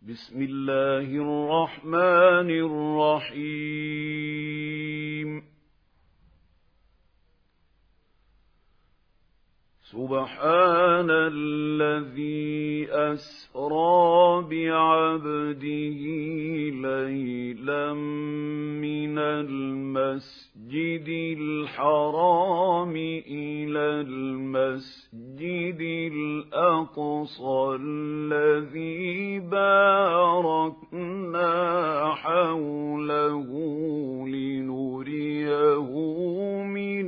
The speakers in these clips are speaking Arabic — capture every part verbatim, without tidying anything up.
بسم الله الرحمن الرحيم سبحان الذي أسرى بعبده ليلا من المسجد الحرام إلى المسجد الأقصى الذي باركنا حوله لنريه من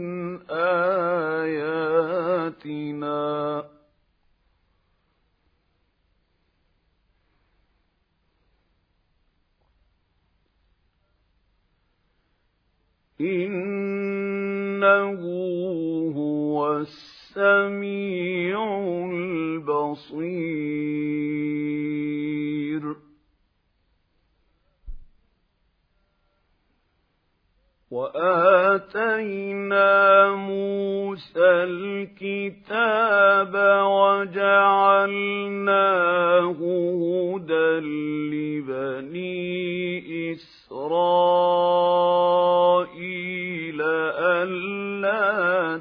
آياتنا إنه هو السميع البصير وآتينا موسى الكتاب وجعلناه هدى لبني إسرائيل ألا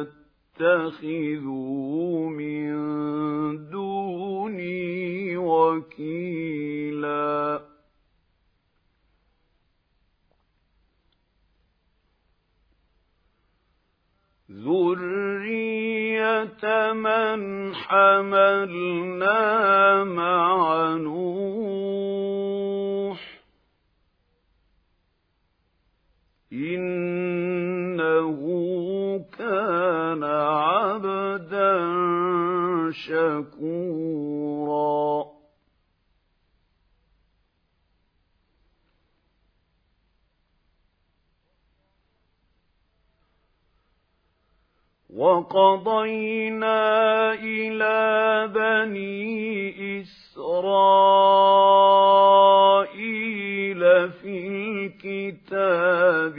تتخذوا من دوني وكيلا ذرية من حملنا مع نوح إنه كان عبدا شكورا وقضينا إلى بني إسرائيل في الكتاب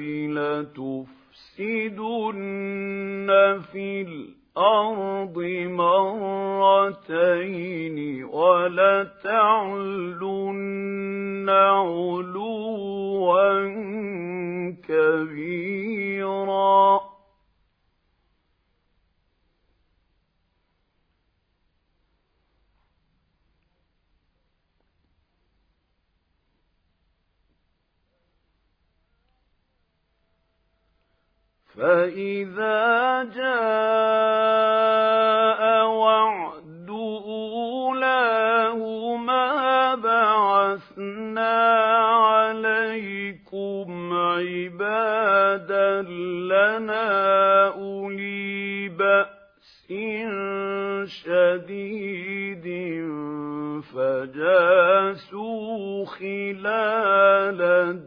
لتفسدن في الأرض مرتين ولتعلن علوا كبيرا فإذا جاء وعد أولاهما بعثنا عليكم عبادا لنا أولي بأس شديد فجاسوا خلال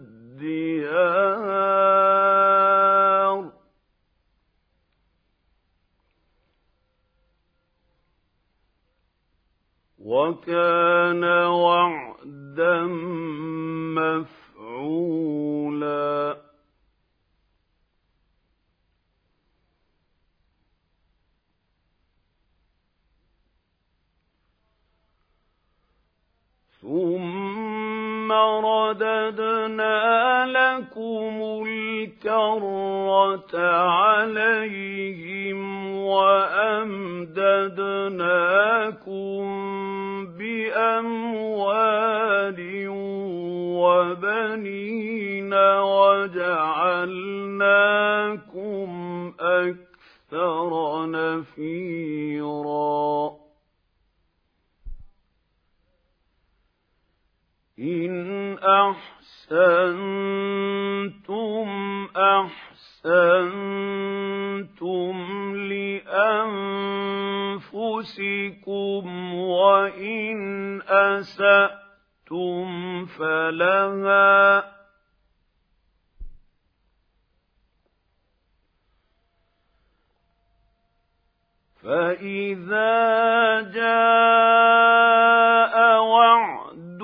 الديار وكان وعدا مفعولا ثم رددنا لكم الكرة عليهم وأمددناكم بأموال وبنين وجعلناكم أكثر نفيرا إن أحسنتم أحسنتم لأنفسكم وإن أسأتم فلها فإذا جاء وعد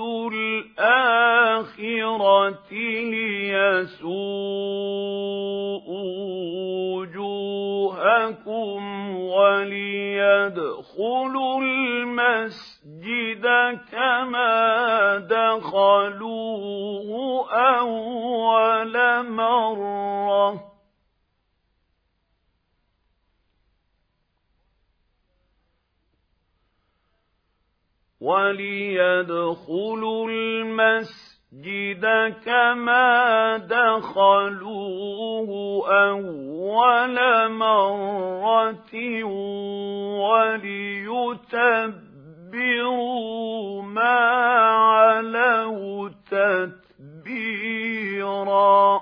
الآخرة ليسوءوا وجوهكم وليدخلوا المسجد المسجد كما دخلوه أول مرة وليدخلوا المسجد كما دخلوه أول مرة وليتبروا ما علوا تتبيرا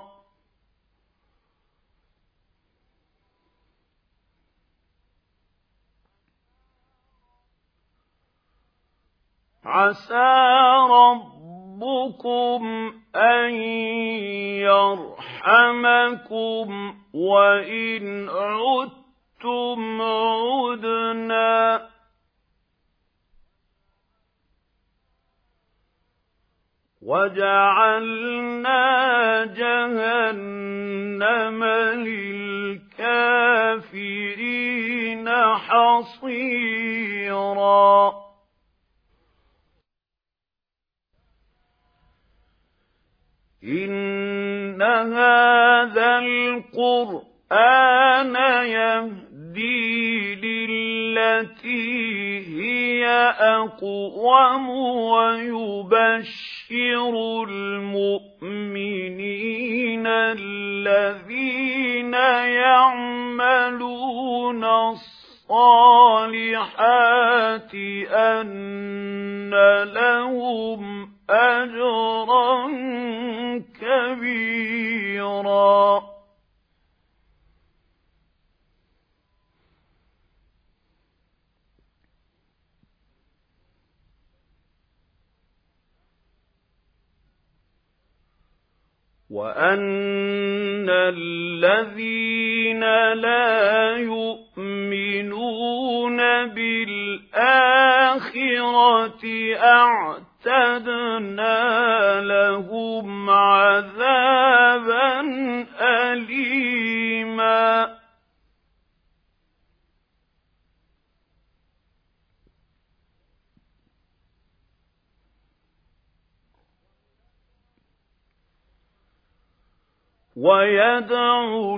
عسى ربكم أن يرحمكم وإن عدتم عدنا وجعلنا جهنم للكافرين حصيرا إن هذا القرآن يهدي للتي هي أقوم ويبشر المؤمنين الذين يعملون الصالحات أن لهم أجرا كبيرا وأن الذين لا يؤمنون بالآخرة أعتدنا لهم عذابا أليما ويدعو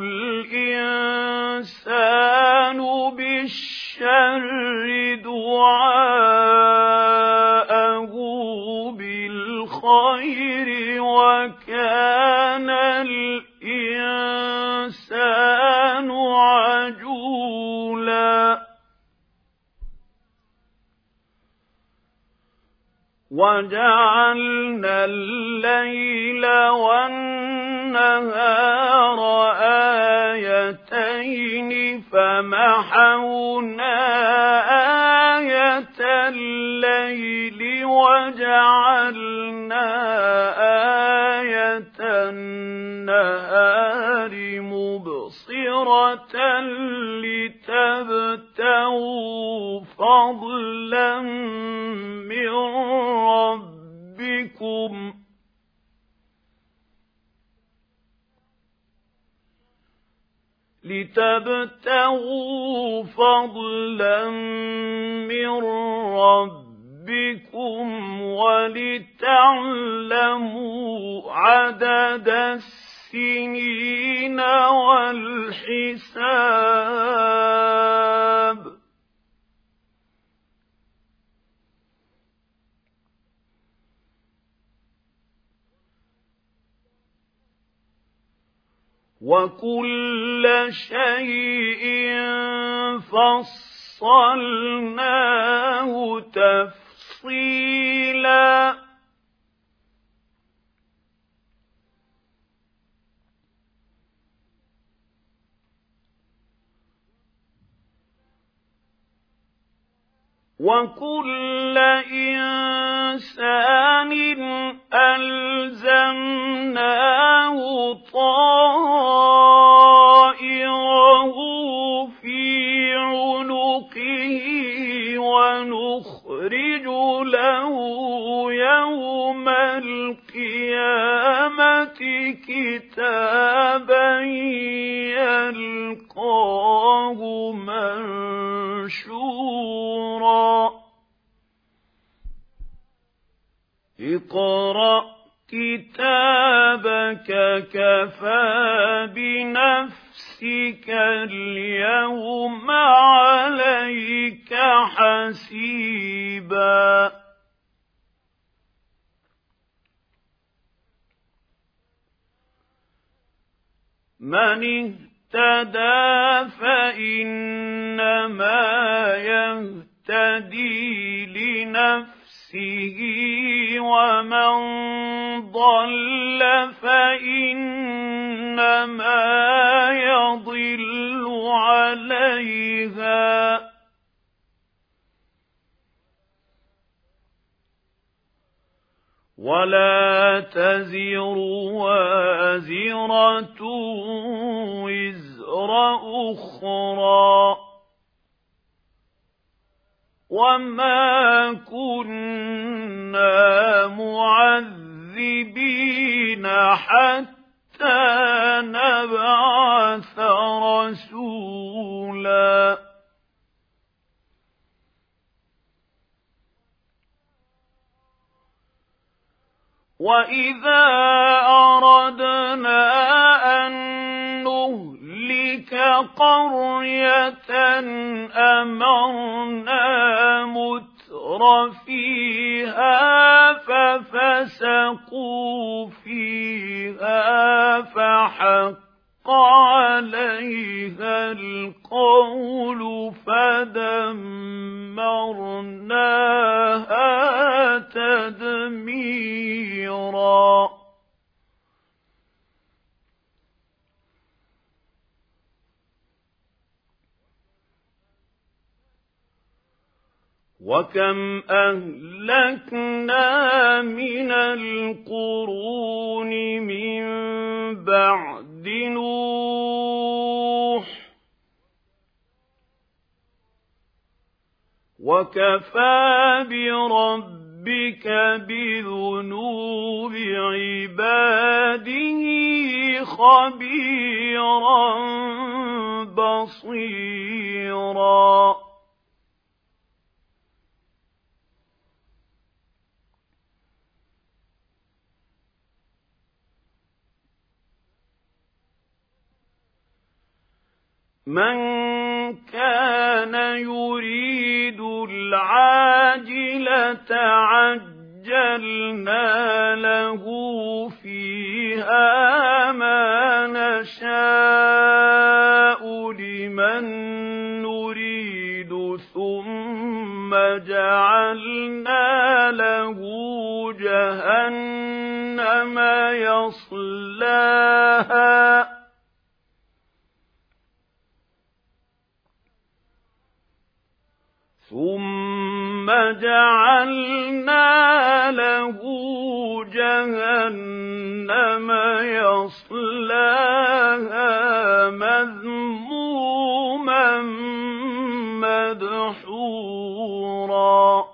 الإنسان بالشر دعاءه بالخير وكان الإنسان عجولا وجعلنا الليل والنهار آيتين فمحونا آية الليل وجعلنا آية النهار مبصرة لتبتغوا فضلا من ربكم لتبتغوا فضلا من ربكم ولتعلموا عدد السنين والحساب وكل شيء فصلناه تفصيلا وكل إنسان ألزمناه طائره في عنقه ونخرج له يوم القيامة كتابا يلقاه منشورا اقْرَأْ كِتَابَكَ كَفَىٰ بِنَفْسِكَ الْيَوْمَ عَلَيْكَ حَسِيبًا مَنِ اهْتَدَىٰ فَإِنَّمَا يَهْتَدِي لِنَفْسِهِ وَمَنْ ضَلَّ فَإِنَّمَا يَضِلُّ عَلَيْهَا ۚ وَلَا تَزِرُ وَازِرَةٌ وِزْرَ أُخْرَىٰ ۚ وَمَا كُنَّا مُعَذِّبِينَ حَتَّىٰ نَبْعَثَ رَسُولًا وَإِذَا أَرَدْنَا أَن نُّهْلِكَ قَرْيَةً أَمَرْنَا مُتْرَفِيهَا فَفَسَقُوا فِيهَا فَحَقَّ عَلَيْهَا الْقَوْلُ فَدَمَّرْنَاهَا تَدْمِيرًا وَكَمْ أَهْلَكْنَا مِنَ الْقُرُونِ مِن بَعْدِ نُوحٍ وَكَفَىٰ بِرَبِّكَ بِذُنُوبِ عِبَادِهِ خَبِيرًا بَصِيرًا مَنْ كَانَ يُرِيدُ الْعَاجِلَةَ عَجَّلْنَا لَهُ فِيهَا مَا نَشَاءُ لِمَن نُّرِيدُ ثُمَّ جَعَلْنَا لَهُ جَهَنَّمَ يَصْلَاهَا ثُمَّ جَعَلْنَا لَهُ جَهَنَّمَ يَصْلَاهَا مَذْمُومًا مَّدْحُورًا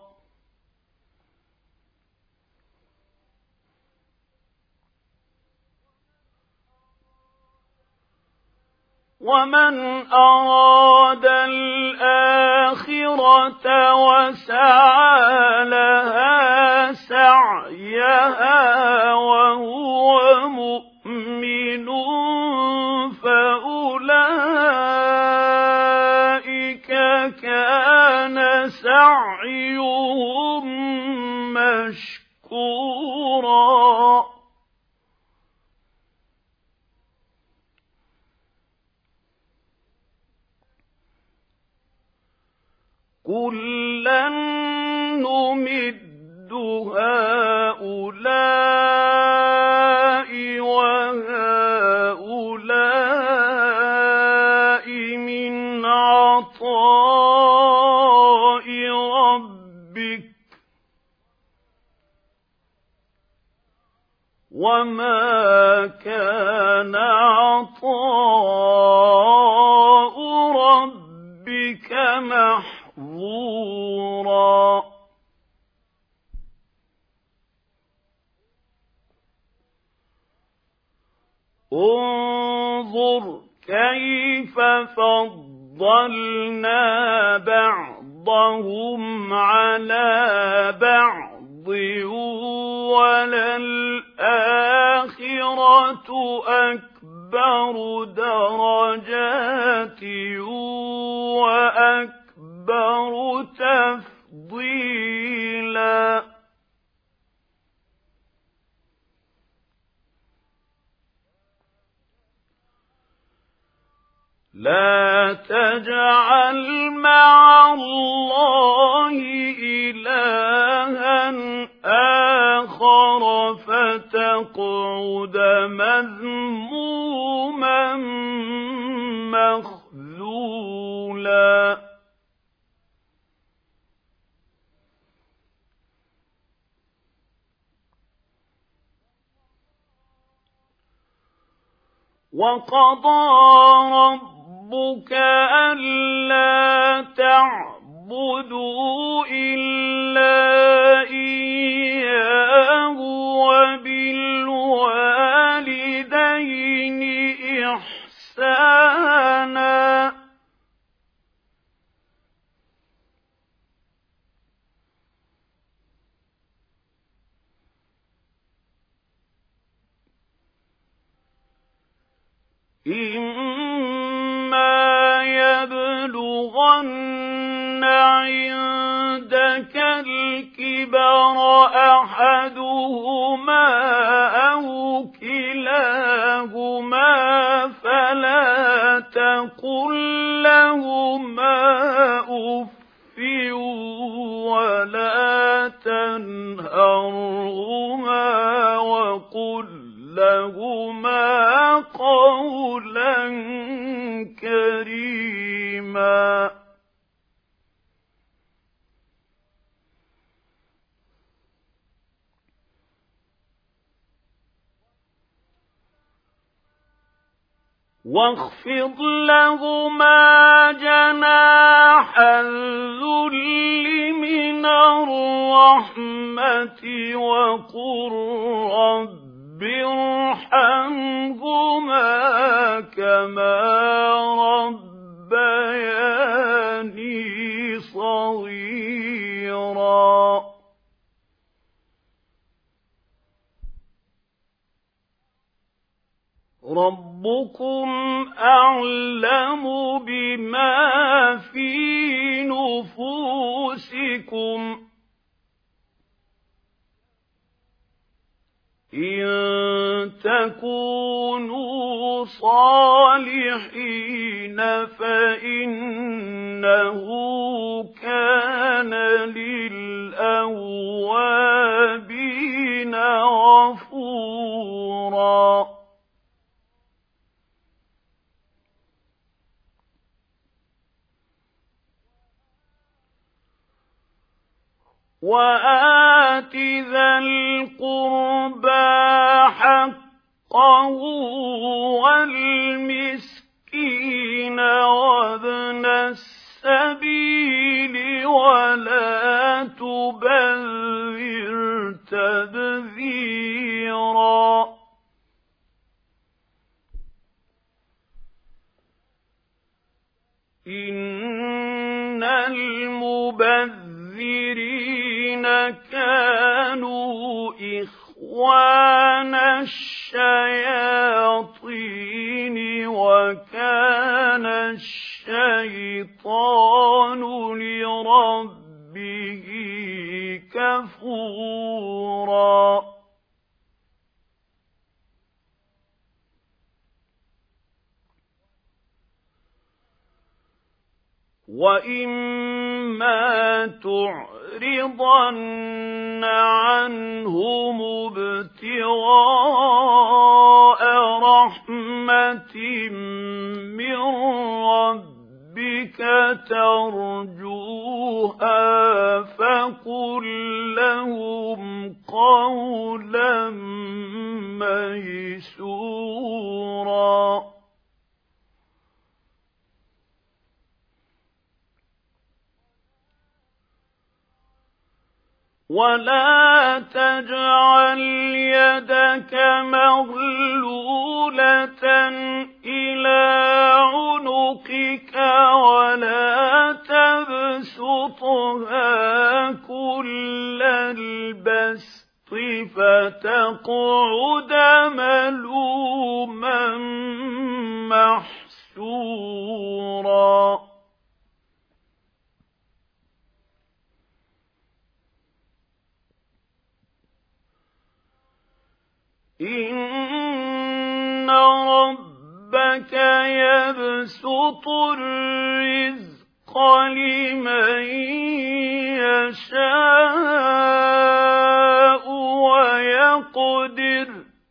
وَمَنْ أَرَادَ الْآخِرَةَ وَسَعَىٰ لَهَا سَعْيَهَا وَهُوَ مُؤْمِنٌ فَأُولَٰئِكَ كَانَ سَعْيُهُم مَّشْكُورًا كُلًّا نُّمِدُّ هَٰؤُلَاءِ وَهَٰؤُلَاءِ مِنْ عَطَاءِ رَبِّكَ ۚ وَمَا كَانَ عَطَاءُ رَبِّكَ مَحْظُورًا انظُرْ كَيْفَ فَضَّلْنَا بَعْضَهُمْ عَلَىٰ بَعْضٍ وَلَلْآخِرَةُ أَكْبَرُ دَرَجَاتٍ وَأَكْبَرُ تَفْضِيلًا لَا تَجْعَلْ مَعَ اللَّهِ إِلَٰهًا آخَرَ فَتَقْعُدَ مَذْمُومًا مَّخْذُولًا وَقَضَىٰ رَبُّكَ أَلَّا تَعْبُدُوا إِلَّا إِيَّاهُ وَبِالْوَالِدَيْنِ إِحْسَانًا إِمَّا يَبْلُغَنَّ عِندَكَ الْكِبَرَ أَحَدُهُمَا أَوْ كِلَاهُمَا فَلَا تَقُل لَّهُمَا أُفٍّ وَلَا تَنْهَرْهُمَا وَقُل لَّهُمَا قَوْلًا كَرِيمًا وَاخْفِضْ لَهُمَا جَنَاحَ الذُّلِّ مِنَ الرَّحْمَةِ وَقُل رَّبِّ ارْحَمْهُمَا كَمَا رَبَّيَانِي صَغِيرًا رَبُّكُمْ أَعْلَمُ بِمَا فِي نُفُوسِكُمْ إِن تَكُونُوا صَالِحِينَ فَإِنَّهُ كَانَ لِلْأَوَّابِينَ غَفُورًا وَآتِ ذَا الْقُرْبَىٰ حَقَّهُ وَالْمِسْكِينَ وَابْنَ السَّبِيلِ وَلَا تُبَذِّرْ تَبْذِيرًا إِنَّ الْمُبَذِّرِينَ كَانُوا إِخْوَانَ الشَّيَاطِينِ وَكَانَ الشَّيْطَانُ لِرَبِّهِ كَفُورًا وَإِمَّا تُعْرِضَنَّ عَنْهُمُ ابْتِغَاءَ رَحْمَةٍ مِّن رَّبِّكَ تَرْجُوهَا فَقُل لَّهُمْ قَوْلًا مَّيْسُورًا وَلَا تَجْعَلْ يَدَكَ مَغْلُولَةً إِلَىٰ عُنُقِكَ وَلَا تَبْسُطْهَا كُلَّ الْبَسْطِ فتقعد ملوما محسورا إن ربك يبسط الرزق لمن يشاء ويقدر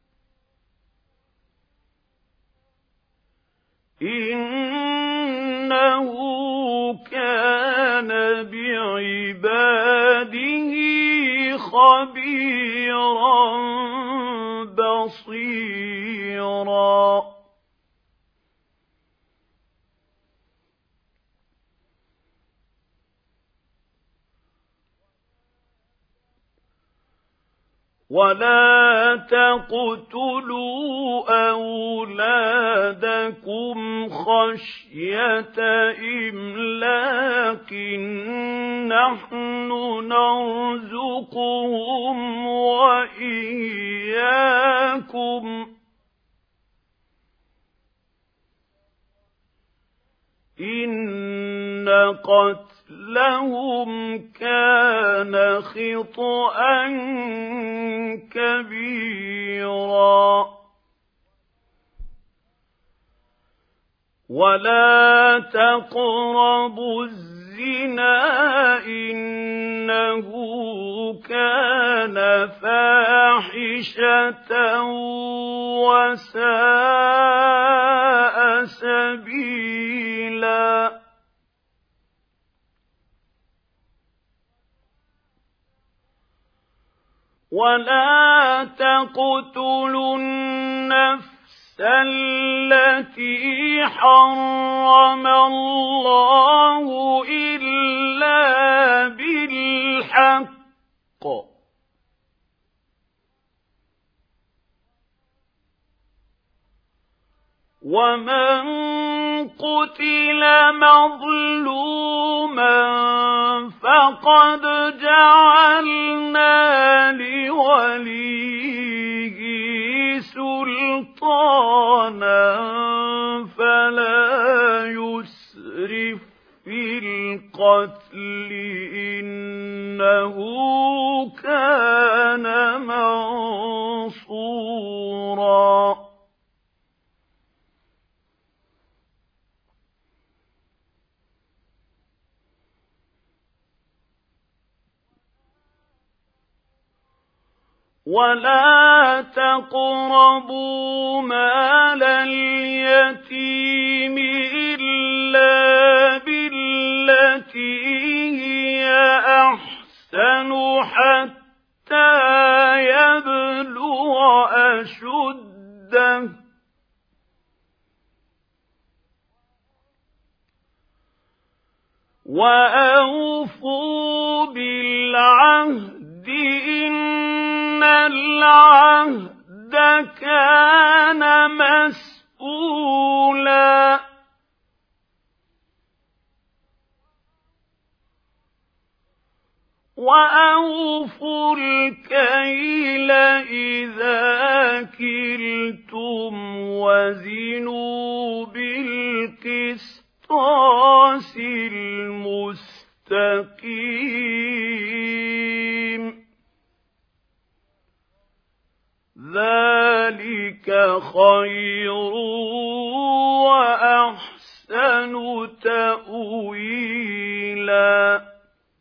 إنه كان بعباده خبيرا بصيرا ولا تقتلوا أولادكم خشية إملاق نحن نرزقهم وإياكم إن قتلهم كان خطأ كبيرا ولا تقربوا الزنا إنه كان فاحشة وساء سبيلا ولا تقتلوا النفس التي حرم الله إلا بالحق ومن قتل مظلوما فقد جعلنا لوليه سلطانا فلا يسرف في القتل إنه كان منصورا ولا تقربوا مال اليتيم إلا بالتي هي أحسن حتى يبلغ أشده وأوفوا بالعهد إن العهد كان مسؤولا وأوفوا الكيل إذا كلتم وزنوا بالقسطاس المستقيم ذلك خير وأحسن تأويلا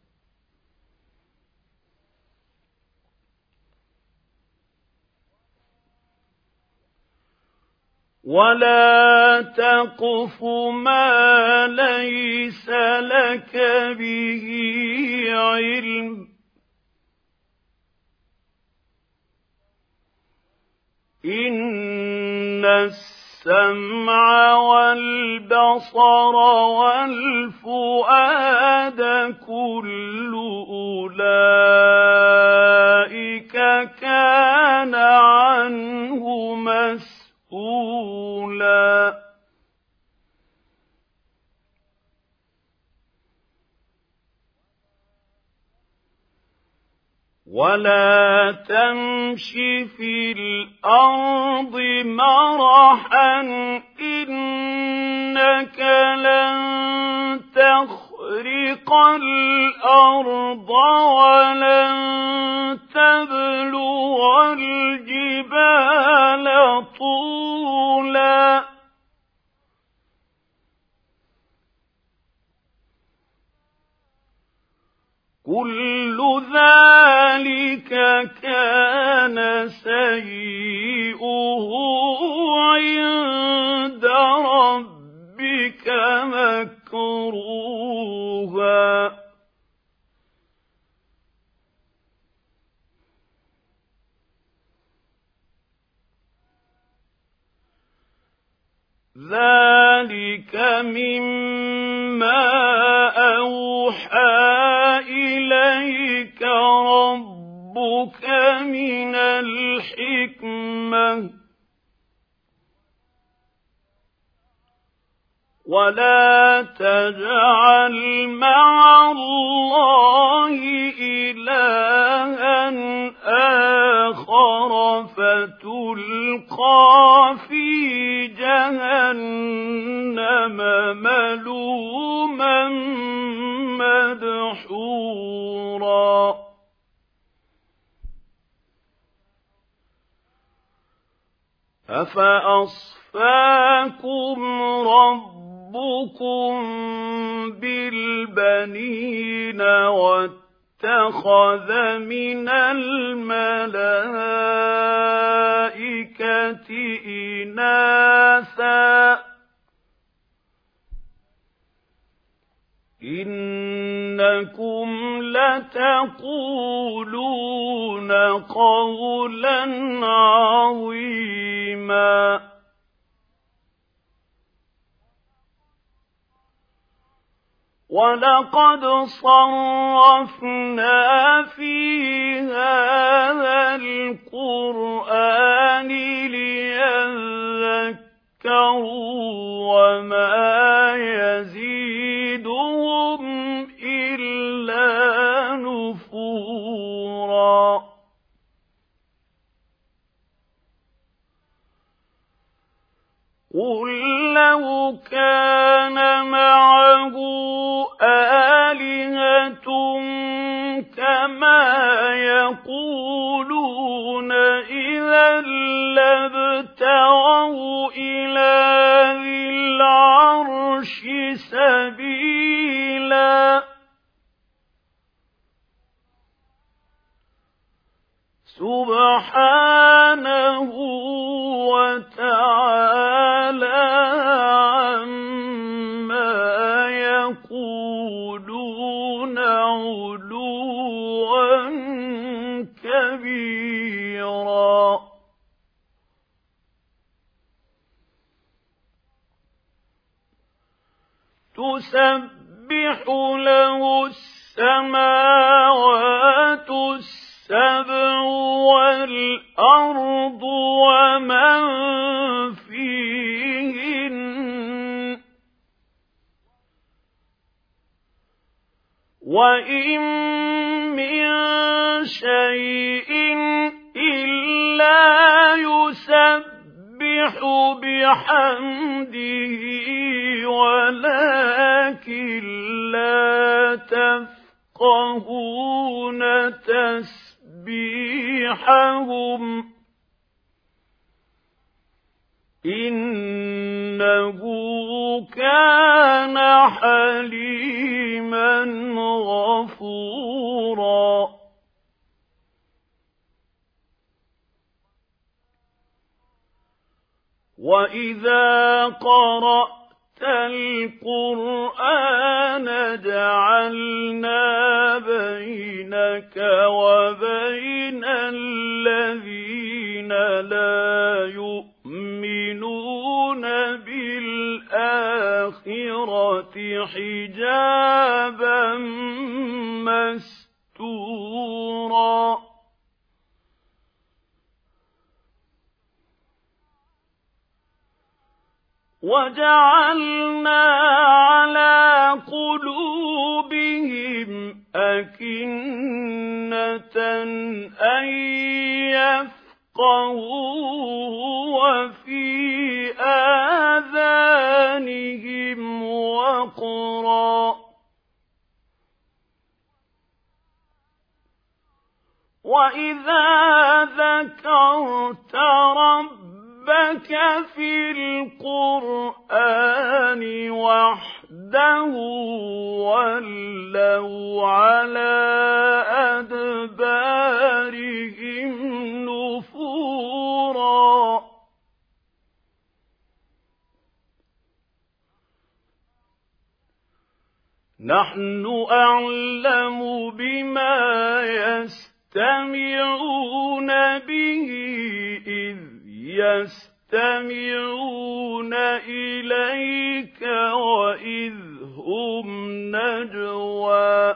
ولا تقف ما ليس لك به علم إن السمع والبصر والفؤاد كل أولئك كان عنه مسؤولا ولا تمش في الأرض مرحا إنك لن تخرق الأرض ولن تبلغ الجبال طولا كل ذلك كان سيئه عند ربك مكروها ذلك مما أوحى إليك ربك من الحكمة ولا تجعل مع الله إلها آخر فتلقى في جهنم ملوما مدحورا أفأصفاكم ربكم بالبنين واتخذ من الملائكة إناثا إنكم لتقولون قولا عظيما ولقد صرفنا في هذا القرآن ليذكروا وما يزيدهم إلا نفورا قل لو كان معه آلهة كما يقولون إذا لابتغوا إلى ذي العرش سبيلا سبحانه وتعالى عما يقولون علوا كبيرا تسبح له السماوات السبع والأرض ومن فيهن وإن من شيء إلا يسبح بحمده ولكن لا تفقهون تسبيحهم إنه كان حليما غفورا وإذا قرأت القرآن جعلنا بينك وبين الذين لا يؤمنون بالآخرة حجابا مستورا وجعلنا على قلوبهم أكنة أن يفقهوه وفي آذانهم وقرا وإذا ذكرت ربك في القرآن وحده ولوا على أدبارهم نفورا نحن أعلم بما يستمعون به إذ يستمعون إليك وإذ هم نجوى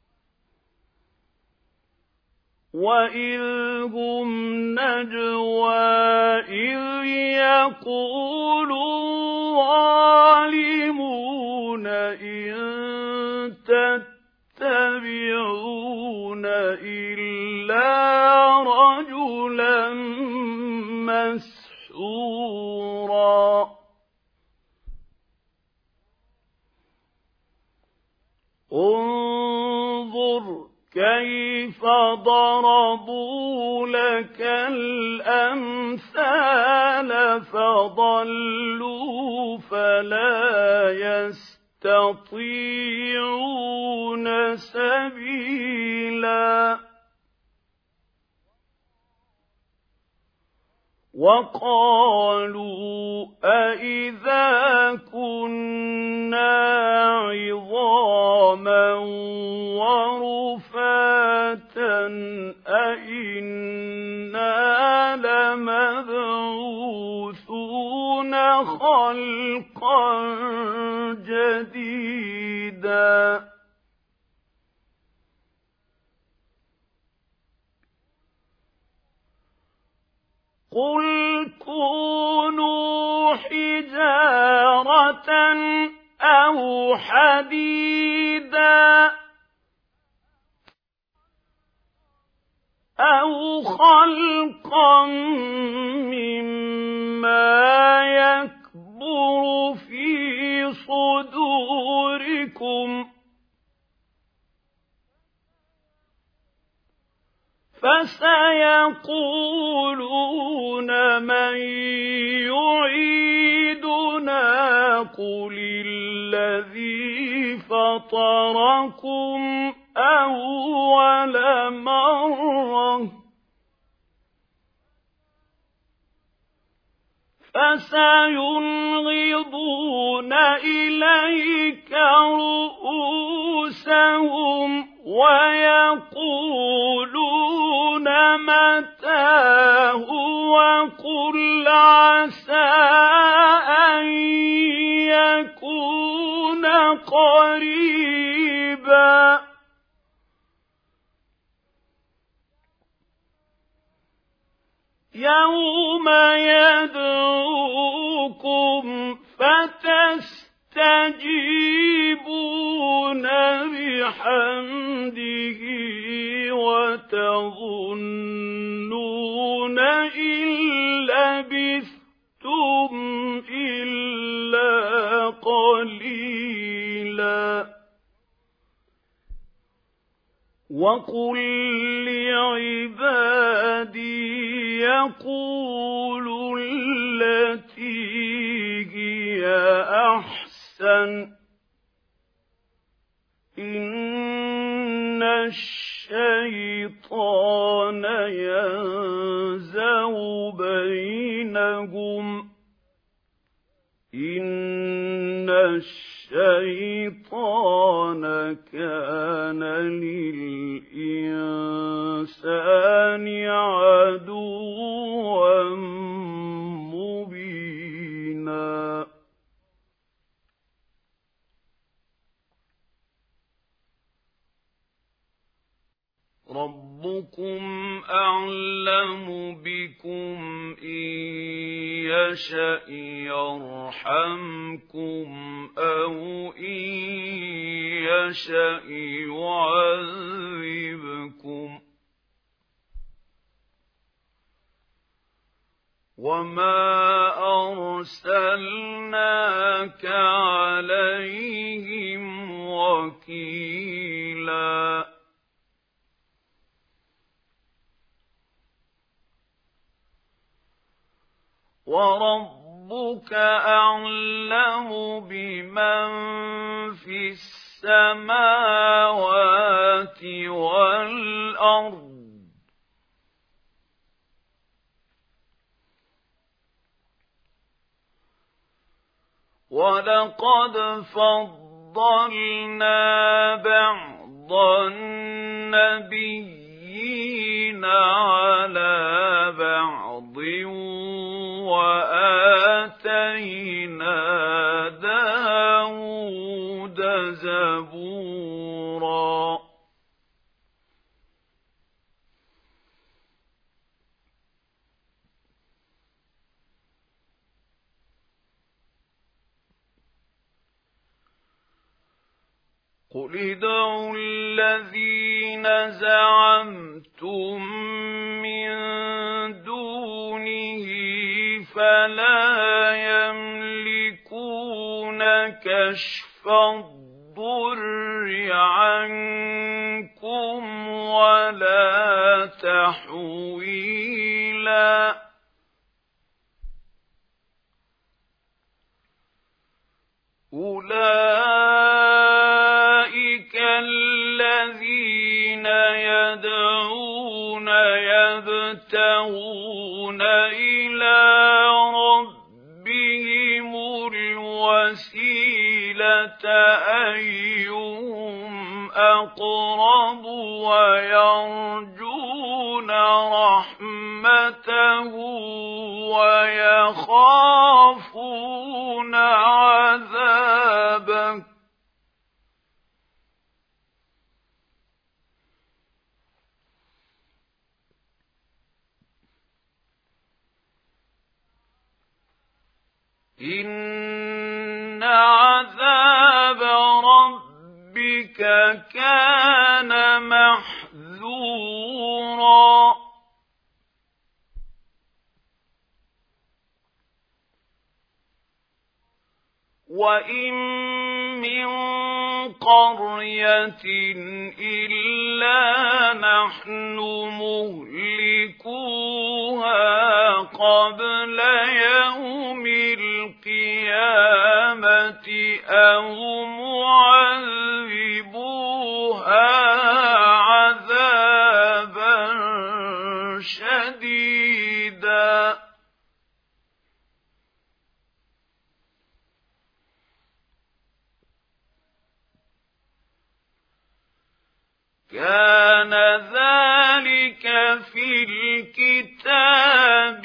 وإذ هم نجوى إذ يقول الظالمون إن تتبعون إلا رجلا مسحورا انظر كيف ضربوا لك الأمثال فضلوا فلا يستطيعون سبيلا وقالوا أإذا كنا عظاما ورفاتا أإنا لمبعوثون خلقا جديدا قل كونوا حجارة أو حديدا أو خلقا مما يكبر في صدوركم فسيقولون من يعيدنا قل الذي فطركم أول مرة فسينغضون إليك رؤوسهم ويقولون متاه وقل عسى أن يكون قريبا يوم يدعوكم فتستجيبون بحمده وتظنون إن لبثتم إلا قليلا وقل لعبادي يقولوا التي هي أحسن إن الشيطان ينزغ بينهم إن الشيطان كان للإنسان عدوا مبينا ربكم أعلم بكم إن يشأ يرحمكم أو إن يشأ يعذبكم وما أرسلناك عليهم وكيلا وربك أعلم بمن في السماوات والأرض ولقد فضلنا بعض النبيين على بعض وآتينا داود زبورا قل ادعوا الذين زعمتم من دونه فلا يملكون كشف الضر عنكم ولا تحويلا أولئك الذين يدعون يبتغون إلى ربهم الوسيلة أيهم أقرب ويرجون رحمته ويخافون عذابه إن عذاب ربك كان محذورا وإن من قرية إلا نحن مهلكوها قبل يوم القيامة أو معذبوها عذابا شديدا كان ذلك في الكتاب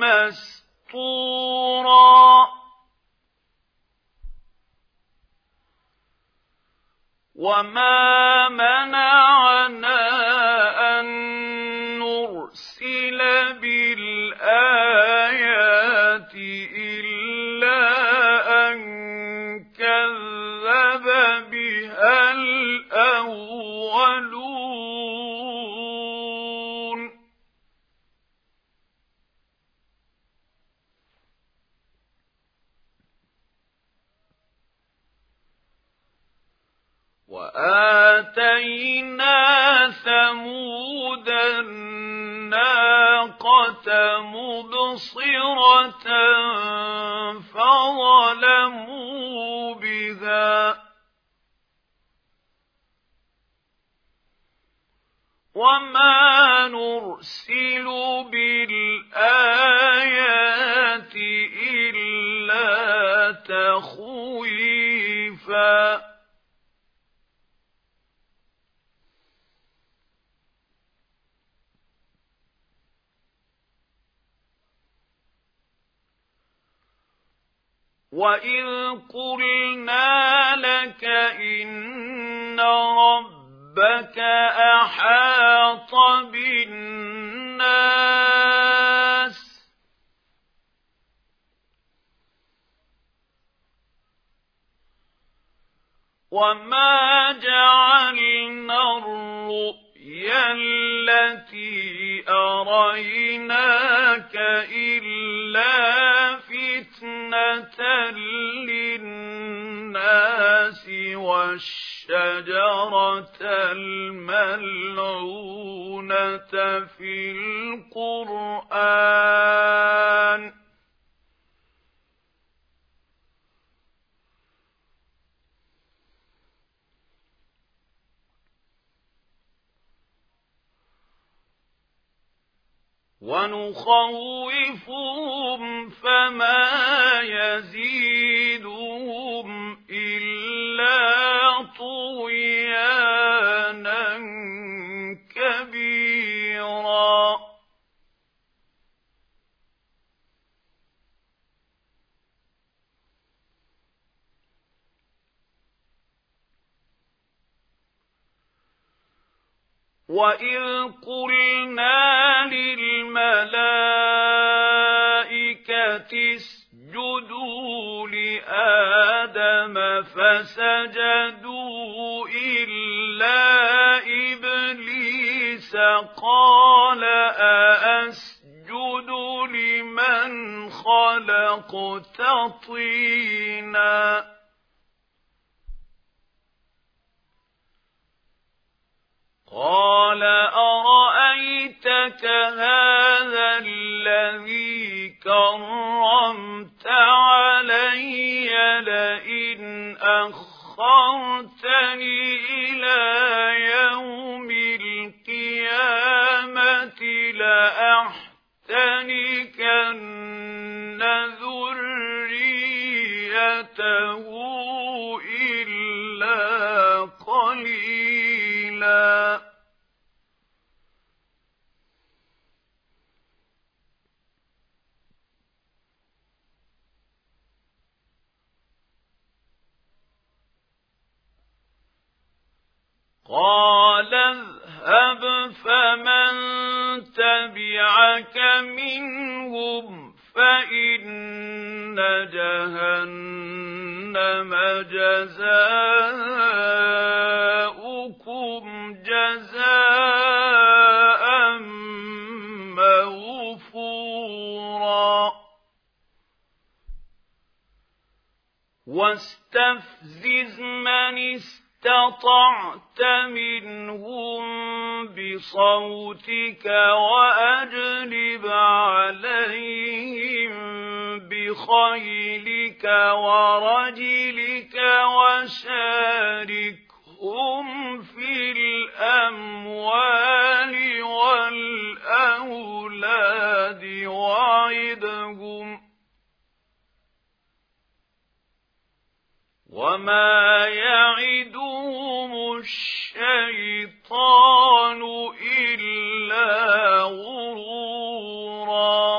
مسطورا وما منعنا أن نرسل بالآيات إلا أن كذب بها الأولون وآتينا ثمود الناقة مبصرة فظلموا بها وما نرسل بالآيات إلا تخويفا وإذ قلنا لك إن ربك أحاط وما جعلنا الرؤيا التي أريناك إلا فتنة للناس والشجرة الملعونة في القرآن ونخوفهم فما يزيدهم إلا طغيانا كبيرا وَإِذْ قُلْنَا لِلْمَلَائِكَةِ اسْجُدُوا لِآدَمَ فَسَجَدُوا إِلَّا إِبْلِيسَ قَالَ أَأَسْجُدُ لِمَنْ خَلَقْتَ طِينًا قال أرأيتك هذا الذي كرمت علي لئن أخرتني إلى يوم القيامة لأحتنكن ذريته إلا قليلا قال اذهب فمن تبعك منهم فإن جهنم جزاؤكم جزاء موفورا واستفزز من استطعت منهم بصوتك وأجلب عليهم بخيلك ورجلك وشاركهم في الأموال والأولاد وعدهم وما يعدهم الشيطان إلا غرورا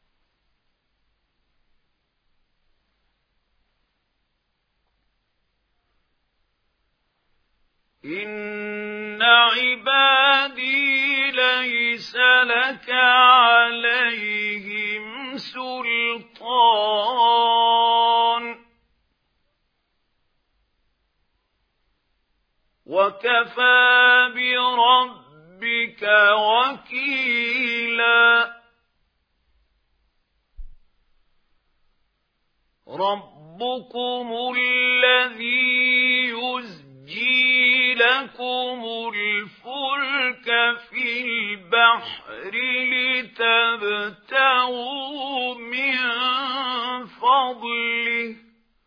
إن عبادي ليس لك عليهم سلطان وكفى بربك وكيلا ربكم الذي يزجي لكم الفلك في البحر لتبتغوا من فضله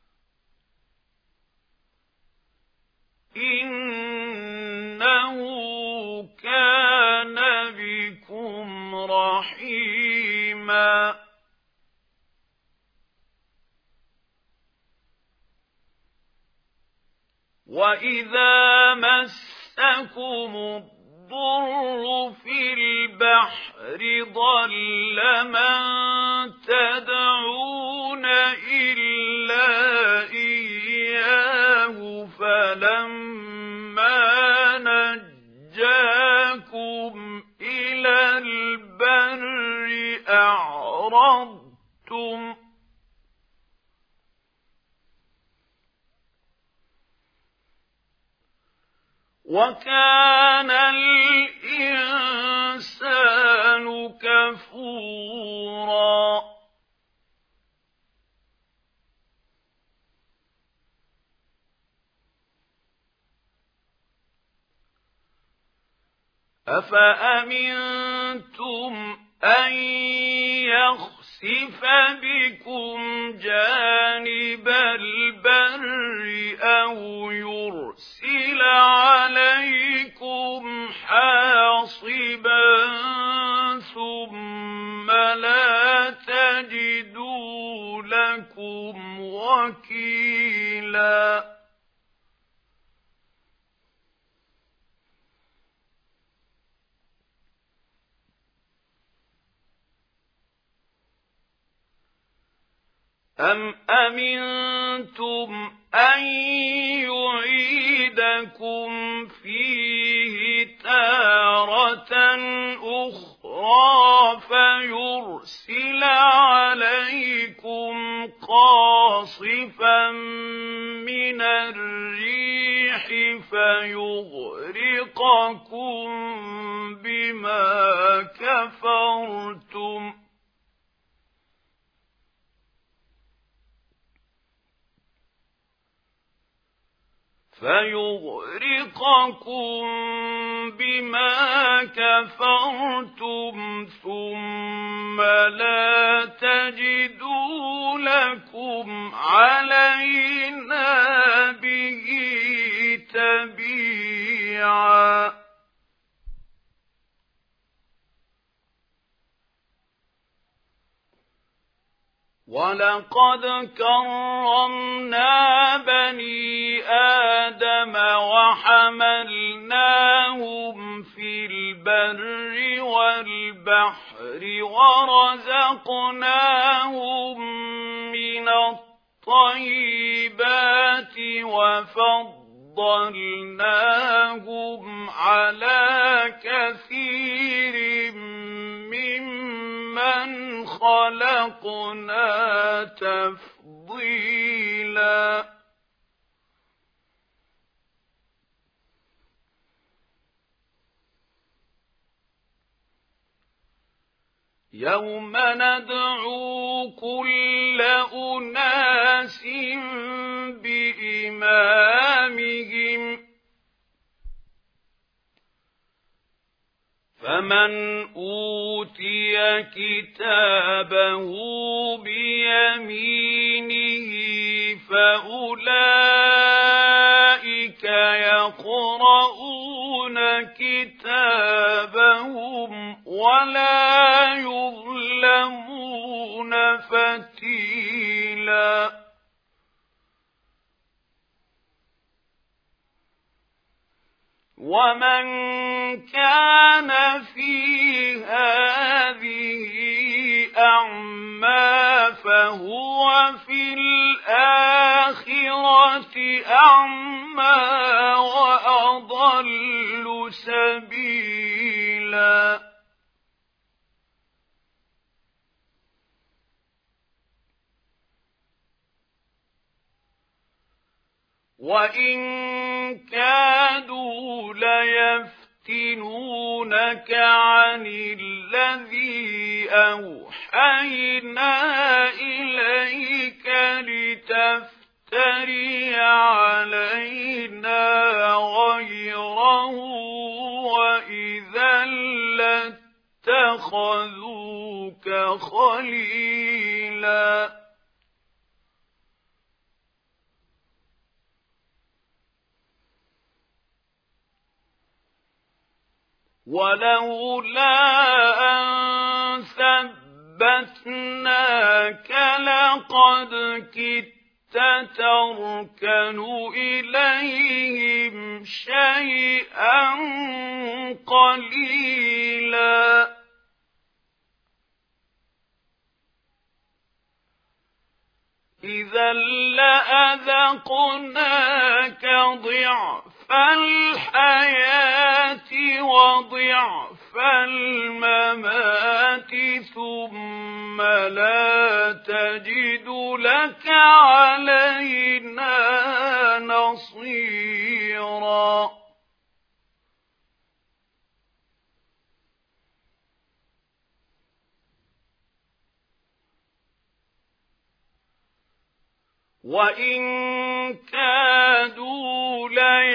إنه كان بكم رحيما وإذا مسكم الضر في البحر ضل من تدعون إلا إياه فلما نجاكم إلى البر أعرضتم ۖ وكان الإنسان كفورا أفأمنتم أن يخسف بكم جانب البر أو يرسل عليكم حاصبا ثم لا تجدوا لكم وكيلا أم أمنتم أن يعيدكم فيه تارة أخرى فيرسل عليكم قاصفا من الريح فيغرقكم بما كفرتم فيغرقكم بما كفرتم ثم لا تجدوا لكم علينا به تبيعا ولقد كرمنا بني آدم وحملناهم في البر والبحر ورزقناهم من الطيبات وفضلناهم على كثير ممن خلقنا تفضيلا يوم ندعو كل أناس بإمامهم فمن أوتي كتابه بيمينه فأولئك يقرؤون كتابهم ولا يظلمون فتيلا ومن كان في هذه أعمى فهو في الآخرة أعمى وأضل سبيلا وإن كادوا ليفتنونك عن الذي أوحينا إليك لتفتري علينا غيره وإذا لاتخذوك خليلا ولولا أن ثبتناك لقد كدت تركن إليهم شيئا قليلا إذا لأذقناك ضعف الحياة وضعف الممات ثم لا تجد لك علينا نصيرا وإن كادوا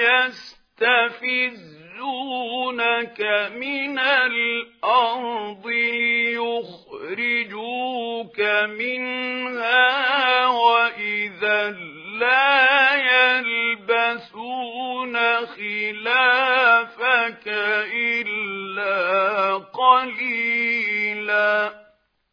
ليستفزونك من الأرض ليخرجوك منها وإذا لا يلبثون خلافك إلا قليلا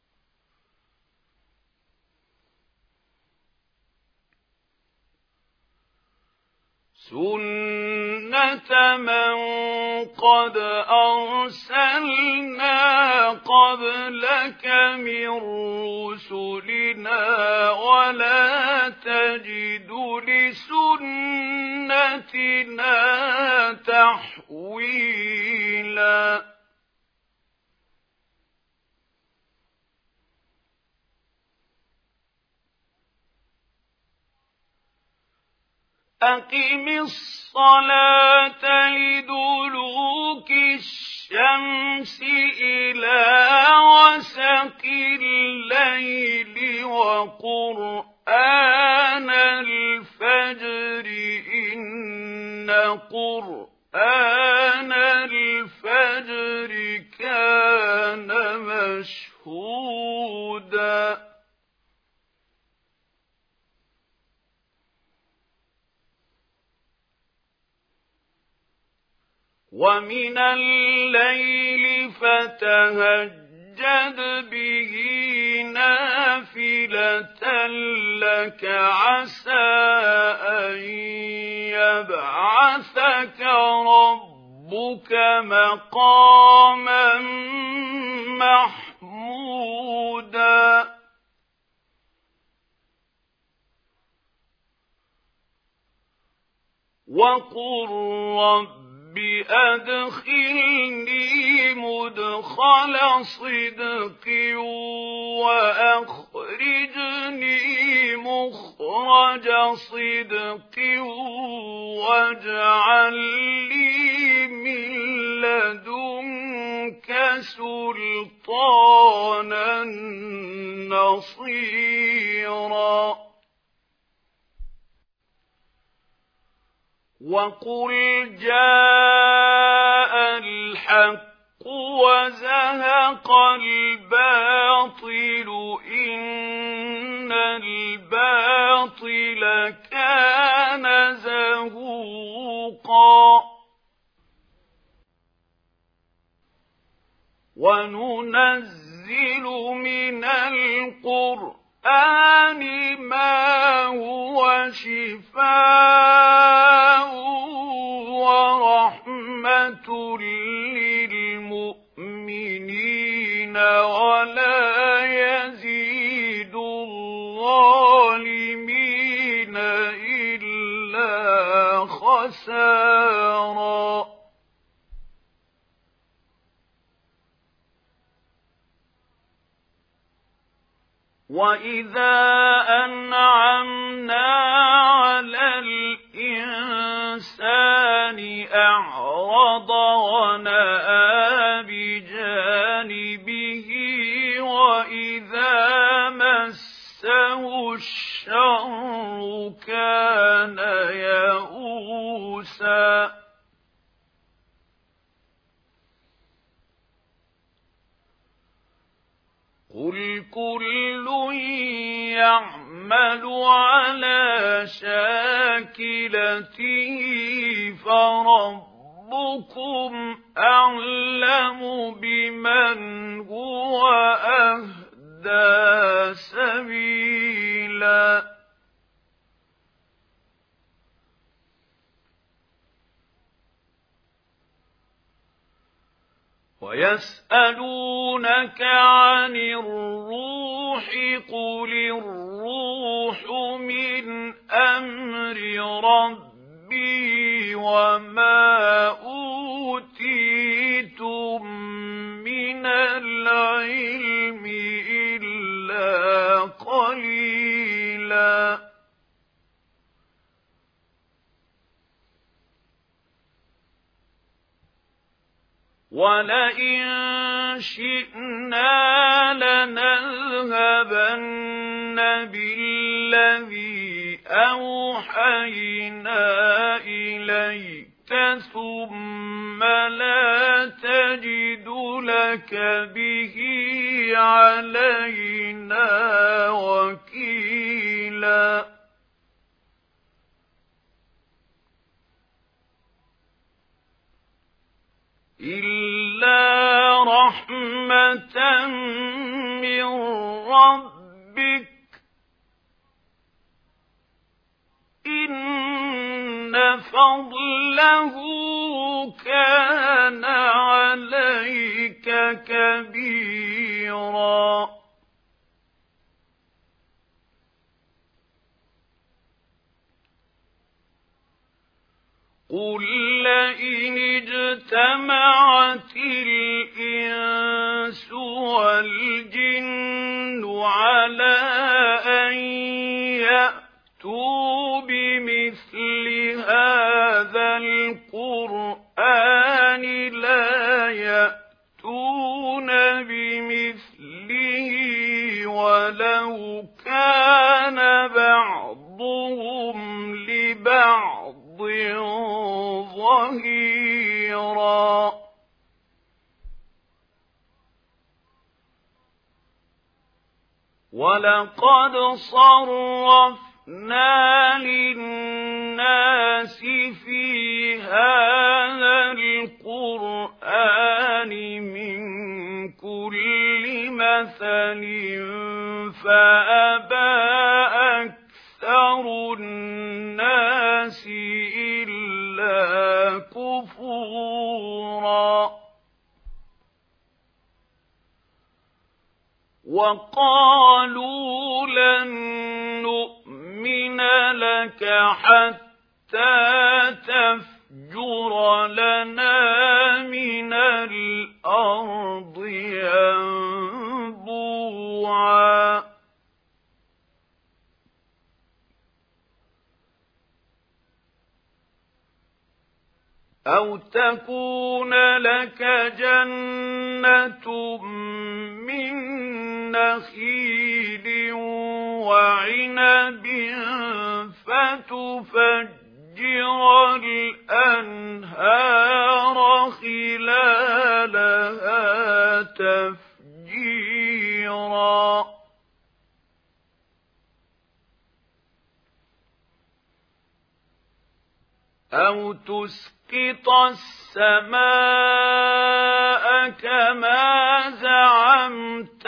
سنة من قد أرسلنا قبلك من رسلنا ولا تجد لسنتنا تحويلا أقم الصلاة لدلوك الشمس إلى غسق الليل وقرآن الفجر إن قرآن الفجر كان مشهودا ومن الليل فتهجد به نافلة لك عسى أن يبعثك ربك مقاما محمودا وقل رب بأدخلني مدخل صدق وأخرجني مخرج صدق واجعل لي من لدنك سلطانا نصيرا وقل جاء الحق وزهق الباطل إن الباطل كان زهوقا وننزل من القرآن ما هو شفاء ورحمة للمؤمنين ولا يزيد الظالمين إلا خسارا وَإِذَا أَنْعَمْنَا عَلَى الْإِنسَانِ أَعْرَضَ وَنَأَىٰ بِجَانِبِهِ وَإِذَا مَسَّهُ الشَّرُّ كَانَ يَئُوسًا قُلْ كُلٌّ يَعْمَلُ عَلَىٰ شَاكِلَتِهِ فَرَبُّكُمْ أَعْلَمُ بِمَنْ هُوَ أَهْدَىٰ سَبِيلًا وَيَسْأَلُونَكَ عَنِ الرُّوحِ قُلِ الرُّوحُ مِنْ أَمْرِ رَبِّي وَمَا أُوتِيتُم مِّنَ الْعِلْمِ إِلَّا قَلِيلًا وَلَئِن شِئْنَا لَنَذْهَبَنَّ بِالَّذِي أوحينا إليك ثم لا تجد لك به علينا وكيلا إلا رحمة من ربك إن فضله كان عليك كبيرا قل لئن اجتمعت الإنس والجن على أن يأتوا بمثل هذا القرآن لا يأتون بمثله ولو كان بعضهم لبعض ظهيرا ولقد صرفنا للناس في هذا القرآن من كل مثل فأبى أكثر الناس إلا كفورا وقالوا لن نؤمن لك حتى تفجر لنا من الأرض ينبوعا أو تكون لك جنة من نخيل وعنب فتفجر الأنهار خلالها تفجيرا أو تسقط السماء كما زعمت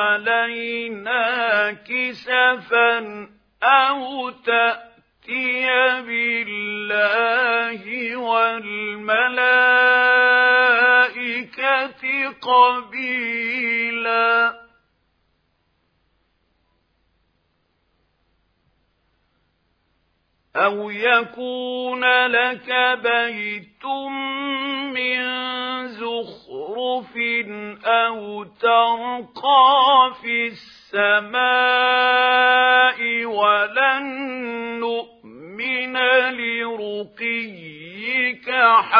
علينا كسفا أو تأتي بالله والملائكة قبيلا أو يكون لك بيت من زخرف أو ترقى في السماء ولن نؤمن لرقيك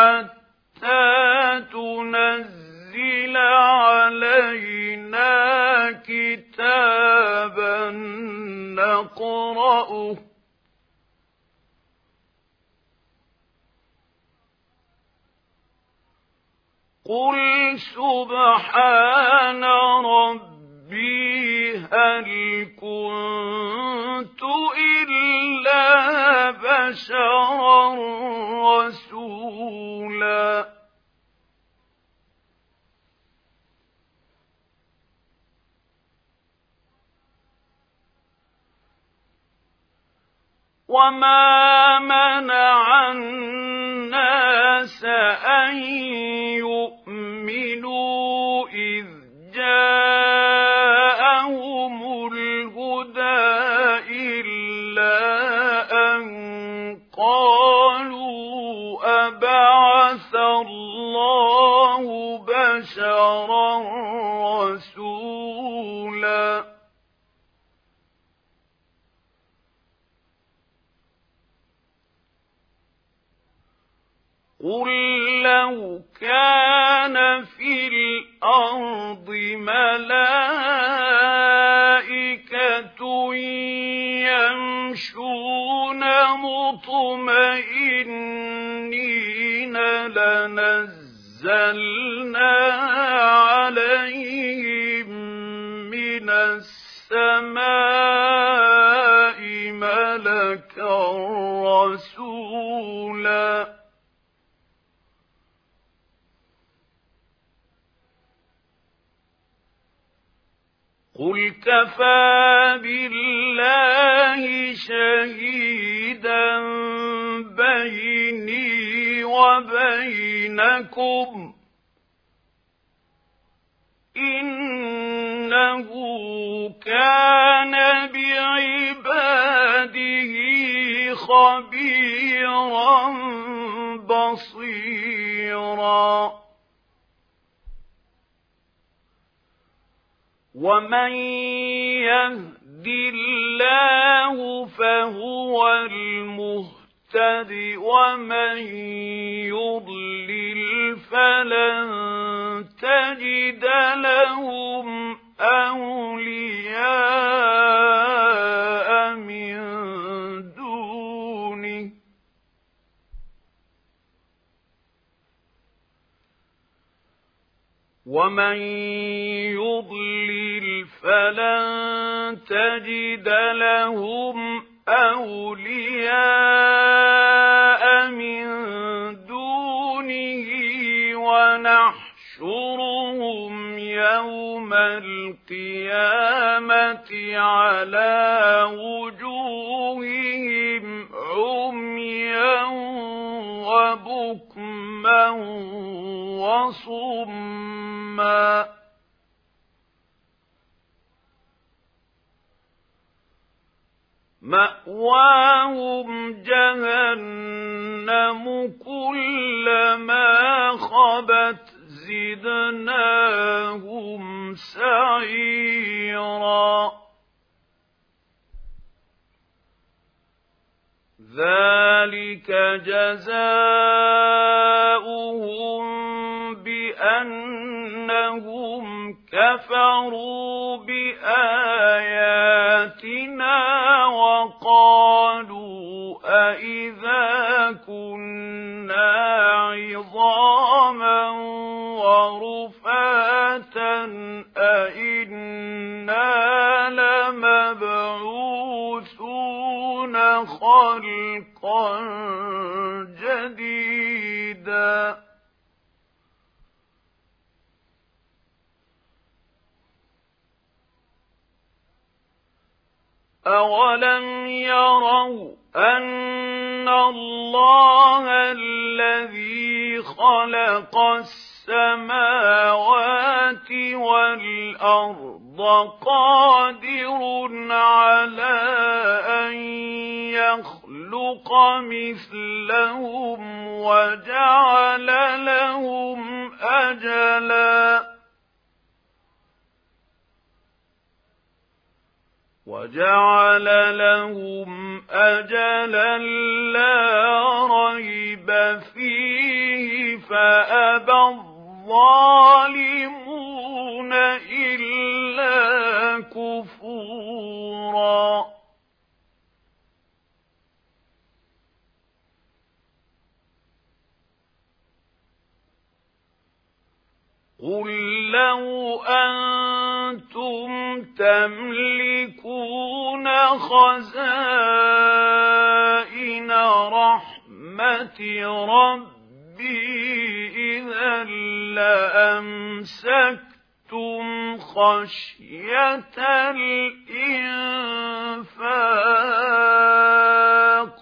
حتى تنزل علينا كتابا نقرأه قل سبحان ربي هل كنت إلا بشرا رسولا وما منع الناس أن يؤمنوا إذ جاءهم الهدى إلا أن قالوا أبعث الله بشرا رسولا قل لو كان في الأرض ملائكة يمشون قل كفى بالله شهيدا بيني وبينكم إنه كان بعباده خبيرا بصيرا ومن يهد الله فهو المهتد ومن يضلل فلن تجد لهم أولياء من دونه ومن يضلل فلن تجد لهم أولياء من دونه ونحشرهم يوم القيامة على وجوههم عميا وبكما وصما مأواهم جهنم كلما خبت زدناهم سعيرا ذلك جزاؤهم بأنهم كفروا بآياتنا وقالوا أإذا كنا عظاما ورفاتا أإنا لمبعوثون خلقا جديدا أولم يروا أن الله الذي خلق السماوات والأرض قادر على أن يخلق مثلهم وجعل لهم أجلا وجعل لهم أجلا لا ريب فيه فأبى الظالمون إلا كفورا قل لو أنتم تملكون خزائن رحمة ربي إذا لأمسكتم خشية الإنفاق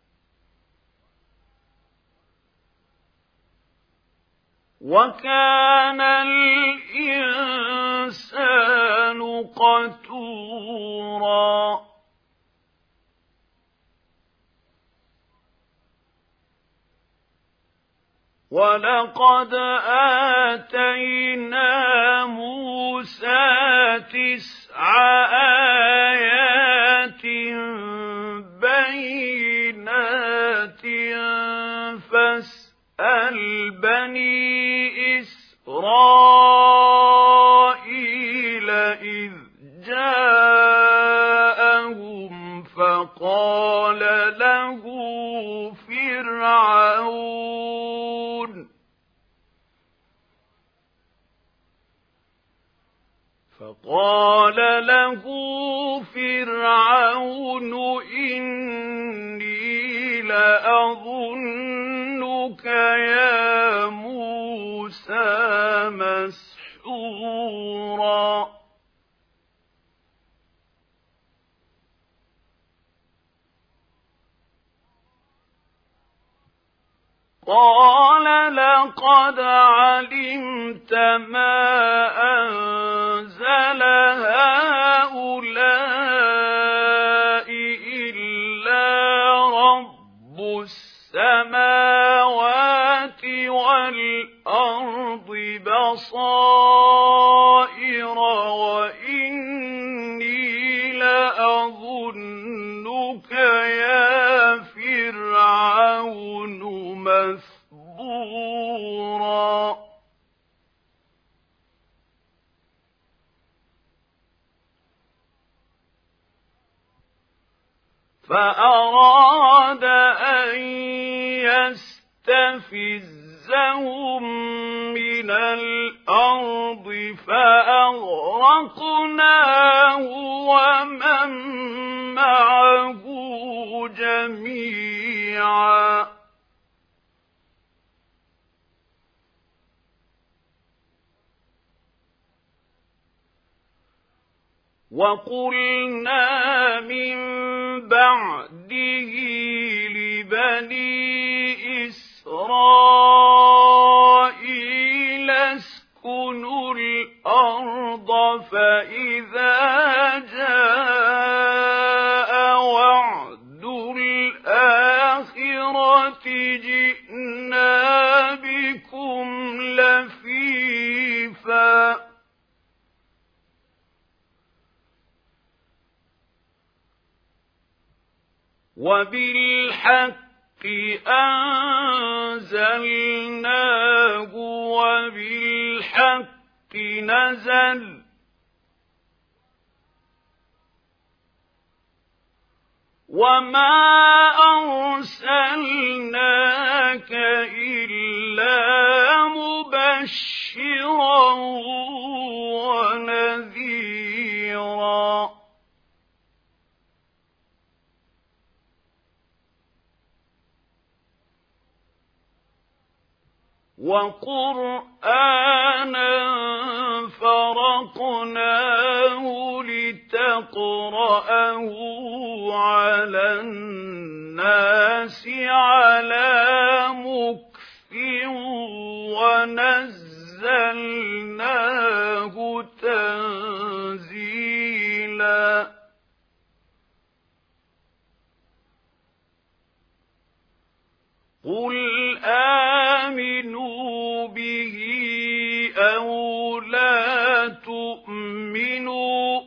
وكان الإنسان قتورا ولقد آتينا موسى تسع آيات بينات فاسأل بني إسرائيل إذ جاءهم فقال له فرعون فقال له فرعون إني لأظنك يا موسى مسحورا قال لقد علمت ما أنزل هؤلاء إلا رب السماوات والأرض بصائر وإني لأظنك يا فرعون مثبورا فأراد أن يستفزهم من الأرض فأغرقناه ومن معه جميعا وقلنا من بعده لبني إسرائيل اسكنوا الأرض فإذا جاء وعد الآخرة جئنا بكم لفيفا وبالحق أنزلناه وبالحق نزل وما أرسلناك إلا مبشرا ونذيرا وقرآنا فرقناه لتقرأه على الناس على مكث ونزلناه تنزيلا قل آمنوا به أو لا تؤمنوا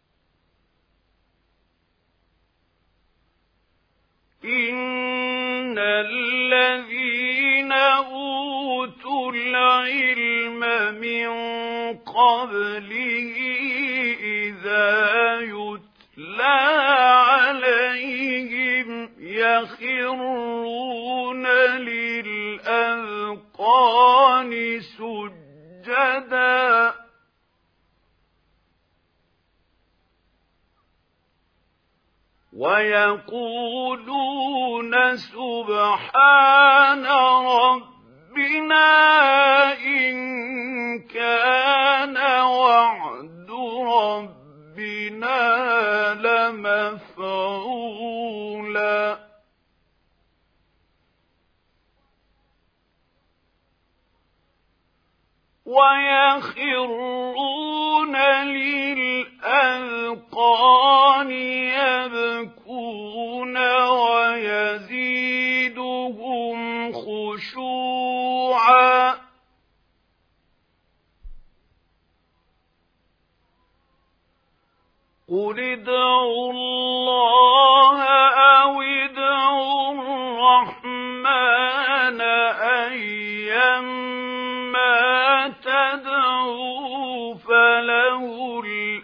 إن الذين أوتوا العلم من قبله إذا يتلى عليهم يخرون للأذقان سجدا ويقولون سبحان ربنا إن كان وعد ربنا لمفعولا ويخرون للأذقان يبكون ويزيدهم خشوعا قل ادعوا الله أو ادعوا الرحمن أيما تدعوا فله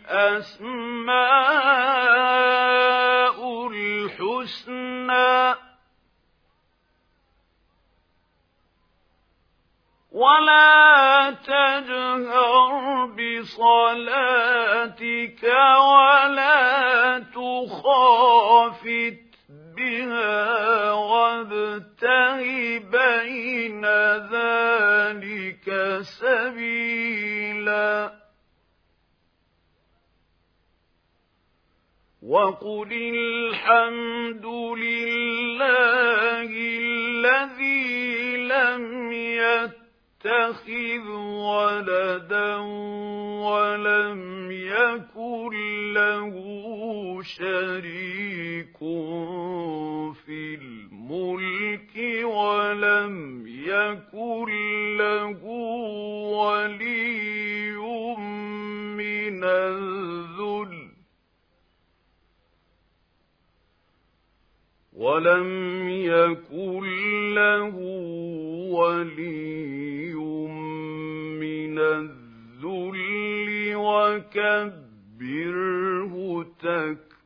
الأسماء الحسنى ولا تجهر بصلاتك ولا تخافت بها وابتغ بين ذلك سبيلا وقل الحمد لله الذي ولم يتخذ ولدا ولم يكن له شريك في الملك ولم يكن له ولي من الذل ولم يكن له ولي من الذل وكبره تكبيرا.